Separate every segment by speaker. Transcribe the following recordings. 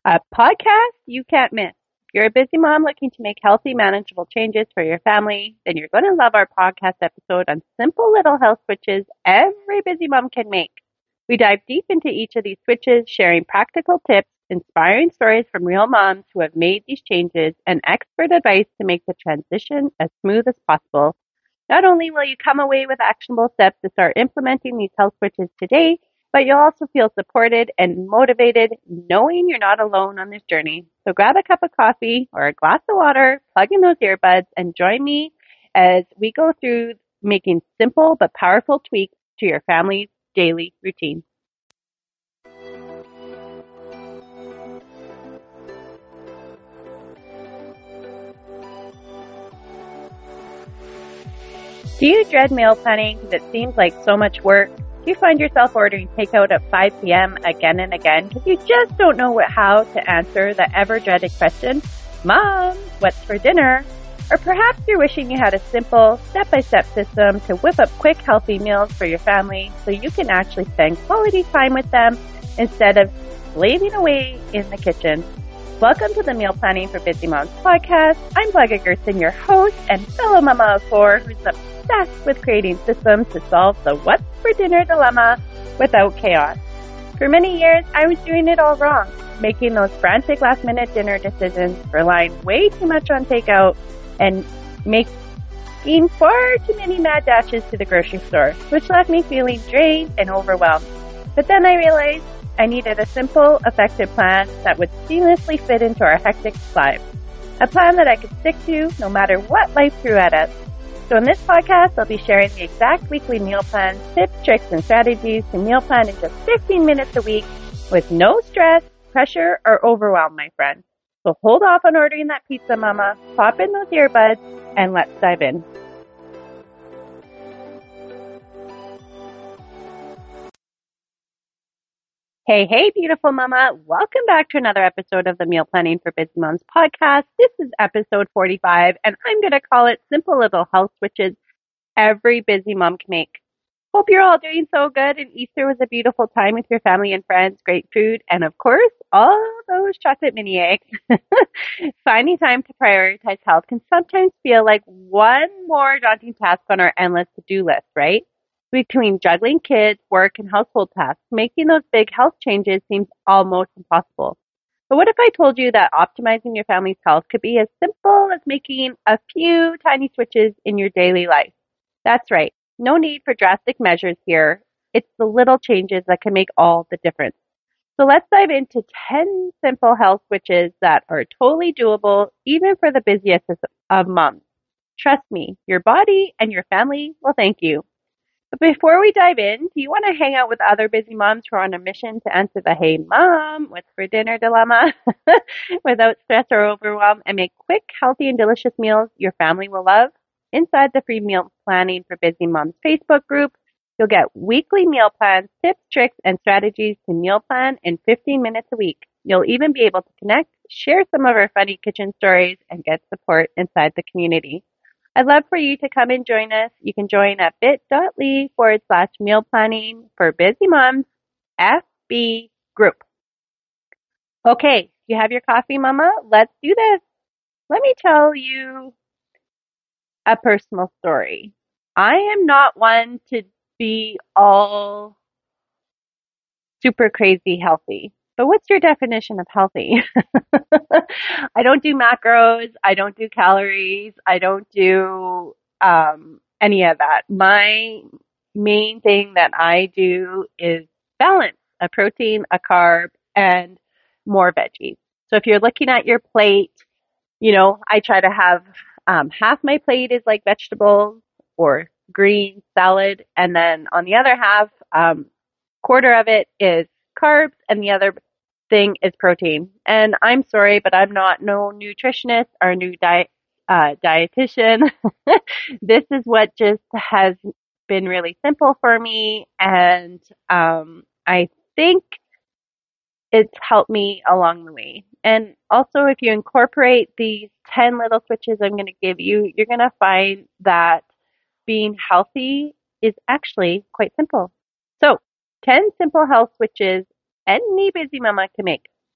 Speaker 1: A podcast you can't miss. If you're a busy mom looking to make healthy, manageable changes for your family, then you're going to love our podcast episode on simple little health switches every busy mom can make. We dive deep into each of these switches, sharing practical tips, inspiring stories from real moms who have made these changes, and expert advice to make the transition as smooth as possible. Not only will you come away with actionable steps to start implementing these health switches today, but you'll also feel supported and motivated knowing you're not alone on this journey. So grab a cup of coffee or a glass of water, plug in those earbuds, and join me as we go through making simple but powerful tweaks to your family's daily routine. Do you dread meal planning because it seems like so much work? Do you find yourself ordering takeout at 5 p.m. again and again because you just don't know how to answer the ever-dreaded question, Mom, what's for dinner? Or perhaps you're wishing you had a simple, step-by-step system to whip up quick, healthy meals for your family so you can actually spend quality time with them instead of slaving away in the kitchen. Welcome to the Meal Planning for Busy Moms podcast. I'm Blega Gerson, your host and fellow mama of four who's obsessed with creating systems to solve the what's for dinner dilemma without chaos. For many years, I was doing it all wrong, making those frantic last-minute dinner decisions, relying way too much on takeout, and making far too many mad dashes to the grocery store, which left me feeling drained and overwhelmed. But then I realized I needed a simple, effective plan that would seamlessly fit into our hectic lives. A plan that I could stick to no matter what life threw at us. So in this podcast, I'll be sharing the exact weekly meal plan, tips, tricks, and strategies to meal plan in just 15 minutes a week with no stress, pressure, or overwhelm, my friend. So hold off on ordering that pizza, mama, pop in those earbuds, and let's dive in. Hey, beautiful mama. Welcome back to another episode of the Meal Planning for Busy Moms podcast. This is episode 45, and I'm going to call it Simple Little Health Switches Every Busy Mom Can Make. Hope you're all doing so good, and Easter was a beautiful time with your family and friends, great food, and of course, all those chocolate mini eggs. Finding time to prioritize health can sometimes feel like one more daunting task on our endless to-do list, right? Between juggling kids, work, and household tasks, making those big health changes seems almost impossible. But what if I told you that optimizing your family's health could be as simple as making a few tiny switches in your daily life? That's right. No need for drastic measures here. It's the little changes that can make all the difference. So let's dive into 10 simple health switches that are totally doable, even for the busiest of moms. Trust me, your body and your family will thank you. But before we dive in, do you want to hang out with other busy moms who are on a mission to answer the hey mom, what's for dinner dilemma without stress or overwhelm and make quick, healthy, and delicious meals your family will love? Inside the free Meal Planning for Busy Moms Facebook group, you'll get weekly meal plans, tips, tricks, and strategies to meal plan in 15 minutes a week. You'll even be able to connect, share some of our funny kitchen stories, and get support inside the community. I'd love for you to come and join us. You can join at bit.ly/meal planning for busy moms FB group. Okay, you have your coffee, mama? Let's do this. Let me tell you a personal story. I am not one to be all super crazy healthy. But what's your definition of healthy? I don't do macros. I don't do calories. I don't do any of that. My main thing that I do is balance a protein, a carb, and more veggies. So if you're looking at your plate, I try to have half my plate is like vegetables or green salad, and then on the other half, quarter of it is carbs, and the other thing is protein. And I'm sorry, but I'm not no nutritionist or new dietitian. This is what just has been really simple for me, and I think it's helped me along the way. And also, if you incorporate these 10 little switches I'm going to give you, you're going to find that being healthy is actually quite simple. So, 10 simple health switches any busy mama can make.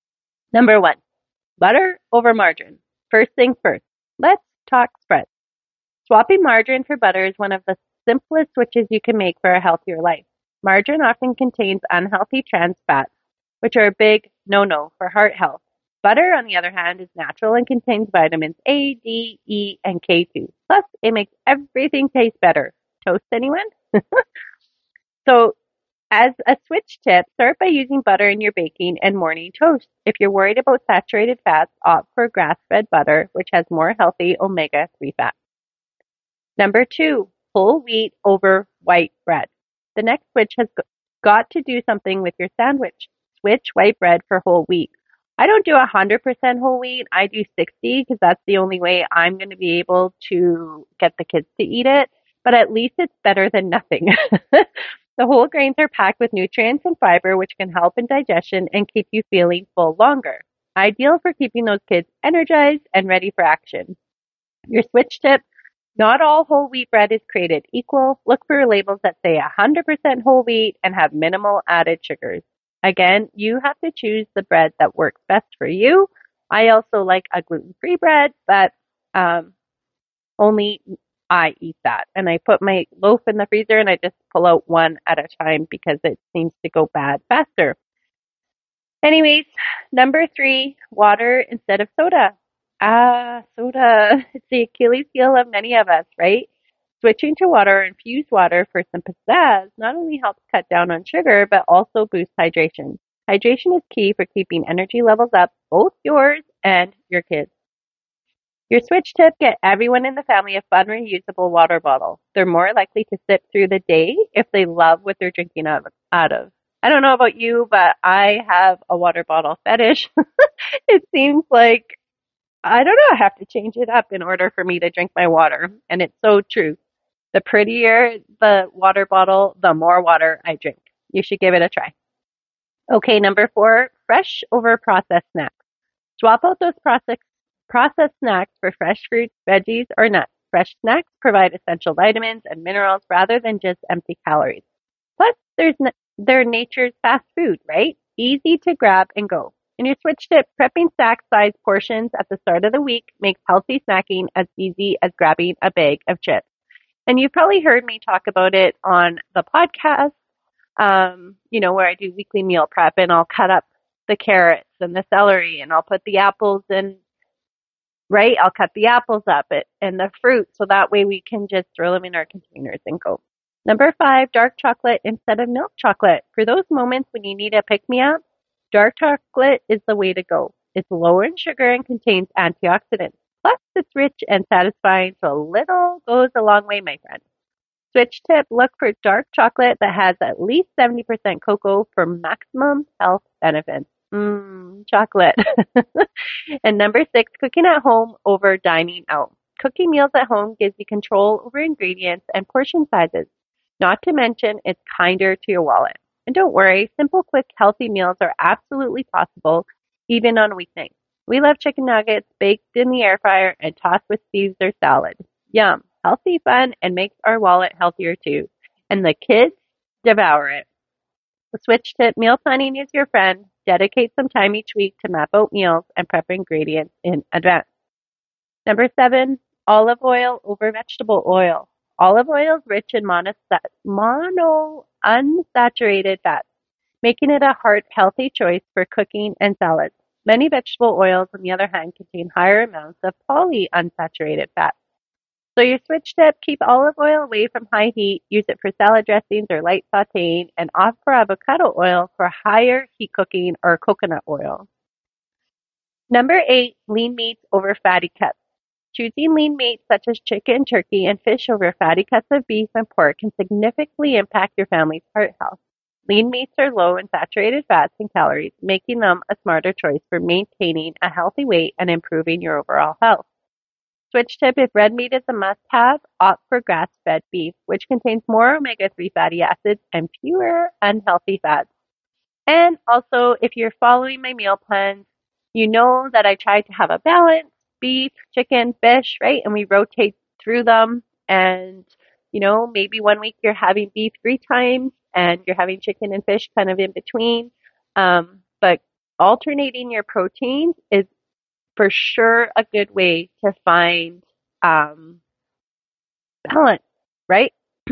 Speaker 1: Number 1, butter over margarine. First things first, let's talk spreads. Swapping margarine for butter is one of the simplest switches you can make for a healthier life. Margarine often contains unhealthy trans fats, which are a big no-no for heart health. Butter, on the other hand, is natural and contains vitamins A, D, E, and K2. Plus, it makes everything taste better. Toast, anyone? So, as a switch tip, start by using butter in your baking and morning toast. If you're worried about saturated fats, opt for grass-fed butter, which has more healthy omega-3 fats. Number 2, whole wheat over white bread. The next switch has got to do something with your sandwich. Switch white bread for whole wheat. I don't do 100% whole wheat. I do 60 because that's the only way I'm going to be able to get the kids to eat it. But at least it's better than nothing. The whole grains are packed with nutrients and fiber, which can help in digestion and keep you feeling full longer. Ideal for keeping those kids energized and ready for action. Your switch tip: not all whole wheat bread is created equal. Look for labels that say 100% whole wheat and have minimal added sugars. Again, you have to choose the bread that works best for you. I also like a gluten-free bread, but only I eat that. And I put my loaf in the freezer and I just pull out one at a time because it seems to go bad faster. Anyways, number 3, water instead of soda. Soda. It's the Achilles heel of many of us, right? Switching to water or infused water for some pizzazz not only helps cut down on sugar, but also boosts hydration. Hydration is key for keeping energy levels up, both yours and your kids. Your switch tip: get everyone in the family a fun reusable water bottle. They're more likely to sip through the day if they love what they're drinking out of. I don't know about you, but I have a water bottle fetish. It seems like, I don't know, I have to change it up in order for me to drink my water. And it's so true. The prettier the water bottle, the more water I drink. You should give it a try. Okay, number 4, fresh over processed snacks. Swap out those processed snacks for fresh fruits, veggies, or nuts. Fresh snacks provide essential vitamins and minerals rather than just empty calories. Plus, they're nature's fast food, right? Easy to grab and go. In your switch tip, prepping snack-sized portions at the start of the week makes healthy snacking as easy as grabbing a bag of chips. And you've probably heard me talk about it on the podcast, where I do weekly meal prep and I'll cut up the carrots and the celery and I'll put the apples in, right? I'll cut the apples up and the fruit so that way we can just throw them in our containers and go. Number 5, dark chocolate instead of milk chocolate. For those moments when you need a pick-me-up, dark chocolate is the way to go. It's low in sugar and contains antioxidants. Plus, it's rich and satisfying, so a little goes a long way, my friend. Switch tip: look for dark chocolate that has at least 70% cocoa for maximum health benefits. Chocolate. And number 6, cooking at home over dining out. Cooking meals at home gives you control over ingredients and portion sizes. Not to mention, it's kinder to your wallet. And don't worry, simple, quick, healthy meals are absolutely possible, even on weeknights. We love chicken nuggets baked in the air fryer and tossed with Caesar salad. Yum, healthy, fun, and makes our wallet healthier too. And the kids devour it. The switch tip: meal planning is your friend. Dedicate some time each week to map out meals and prep ingredients in advance. Number 7, olive oil over vegetable oil. Olive oil is rich in monounsaturated fats, making it a heart-healthy choice for cooking and salads. Many vegetable oils, on the other hand, contain higher amounts of polyunsaturated fats. So your switch tip: keep olive oil away from high heat, use it for salad dressings or light sauteing, and opt for avocado oil for higher heat cooking or coconut oil. Number 8, lean meats over fatty cuts. Choosing lean meats such as chicken, turkey, and fish over fatty cuts of beef and pork can significantly impact your family's heart health. Lean meats are low in saturated fats and calories, making them a smarter choice for maintaining a healthy weight and improving your overall health. Switch tip: if red meat is a must-have, opt for grass-fed beef, which contains more omega-3 fatty acids and fewer unhealthy fats. And also, if you're following my meal plans, you know that I try to have a balance: beef, chicken, fish, right? And we rotate through them. And, maybe one week you're having beef 3 times and you're having chicken and fish kind of in between. But alternating your proteins is for sure a good way to find balance, right?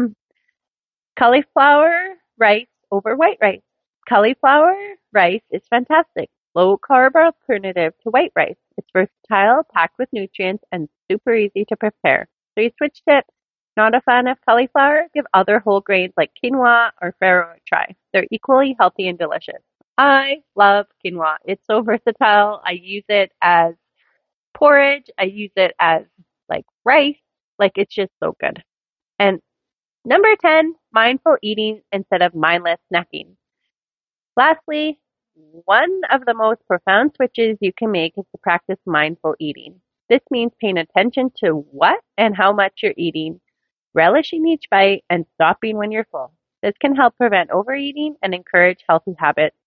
Speaker 1: Cauliflower rice over white rice. Cauliflower rice is fantastic. Low carb alternative to white rice. It's versatile, packed with nutrients, and super easy to prepare. So you switch it. Not a fan of cauliflower? Give other whole grains like quinoa or farro a try. They're equally healthy and delicious. I love quinoa. It's so versatile. I use it as porridge. I use it as like rice. Like it's just so good. And number 10, mindful eating instead of mindless snacking. Lastly, one of the most profound switches you can make is to practice mindful eating. This means paying attention to what and how much you're eating, relishing each bite, and stopping when you're full. This can help prevent overeating and encourage healthy habits.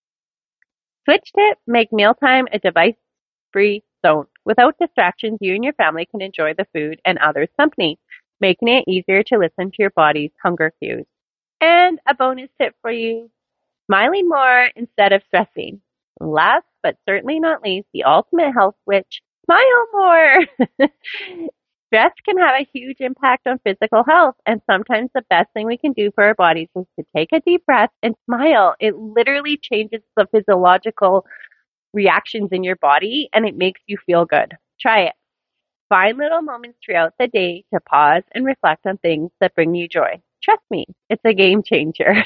Speaker 1: Switch tip, make mealtime a device-free zone. Without distractions, you and your family can enjoy the food and others' company, making it easier to listen to your body's hunger cues. And a bonus tip for you, smiling more instead of stressing. Last but certainly not least, the ultimate health switch, smile more. Stress can have a huge impact on physical health, and sometimes the best thing we can do for our bodies is to take a deep breath and smile. It literally changes the physiological reactions in your body, and it makes you feel good. Try it. Find little moments throughout the day to pause and reflect on things that bring you joy. Trust me, it's a game changer.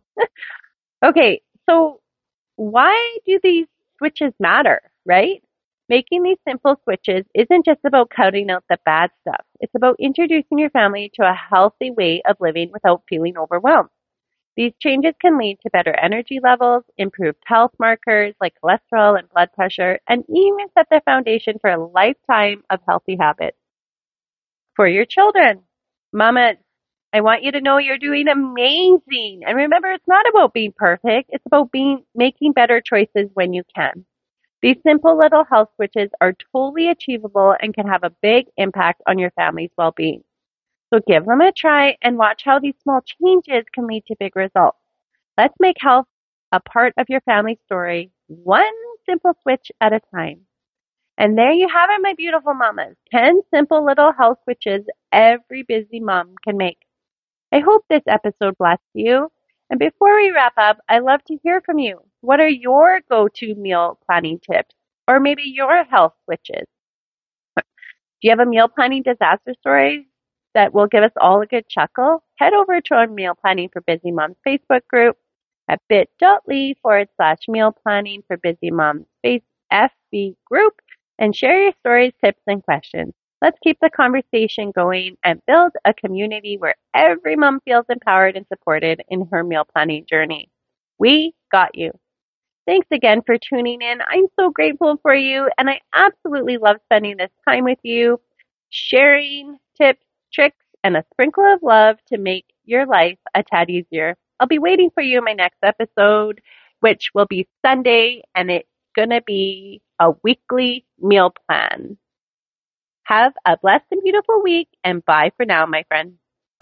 Speaker 1: Okay, so why do these switches matter, right? Making these simple switches isn't just about cutting out the bad stuff. It's about introducing your family to a healthy way of living without feeling overwhelmed. These changes can lead to better energy levels, improved health markers like cholesterol and blood pressure, and even set the foundation for a lifetime of healthy habits. For your children, mamas, I want you to know you're doing amazing. And remember, it's not about being perfect. It's about making better choices when you can. These simple little health switches are totally achievable and can have a big impact on your family's well-being. So give them a try and watch how these small changes can lead to big results. Let's make health a part of your family story, one simple switch at a time. And there you have it, my beautiful mamas. 10 simple little health switches every busy mom can make. I hope this episode blessed you. And before we wrap up, I'd love to hear from you. What are your go-to meal planning tips? Or maybe your health switches? Do you have a meal planning disaster story that will give us all a good chuckle? Head over to our Meal Planning for Busy Moms Facebook group at bit.ly/meal planning for busy moms FB group and share your stories, tips, and questions. Let's keep the conversation going and build a community where every mom feels empowered and supported in her meal planning journey. We got you. Thanks again for tuning in. I'm so grateful for you, and I absolutely love spending this time with you, sharing tips, tricks, and a sprinkle of love to make your life a tad easier. I'll be waiting for you in my next episode, which will be Sunday, and it's going to be a weekly meal plan. Have a blessed and beautiful week, and bye for now, my friend.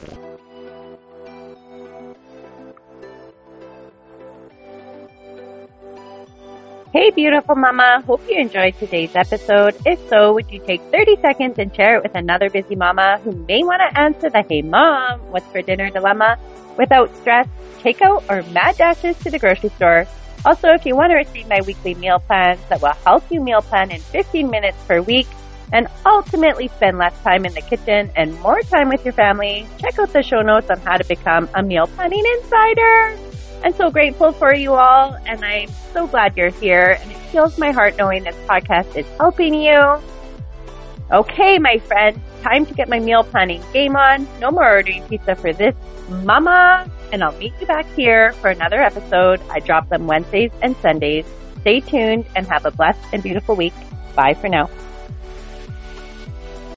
Speaker 1: Hey, beautiful mama. Hope you enjoyed today's episode. If so, would you take 30 seconds and share it with another busy mama who may want to answer the "Hey, Mom, what's for dinner?" dilemma without stress, takeout, or mad dashes to the grocery store. Also, if you want to receive my weekly meal plans that will help you meal plan in 15 minutes per week, and ultimately spend less time in the kitchen and more time with your family, check out the show notes on how to become a meal planning insider. I'm so grateful for you all, and I'm so glad you're here, and it fills my heart knowing this podcast is helping you. Okay, my friend, time to get my meal planning game on. No more ordering pizza for this mama, and I'll meet you back here for another episode. I drop them Wednesdays and Sundays. Stay tuned and have a blessed and beautiful week. Bye for now.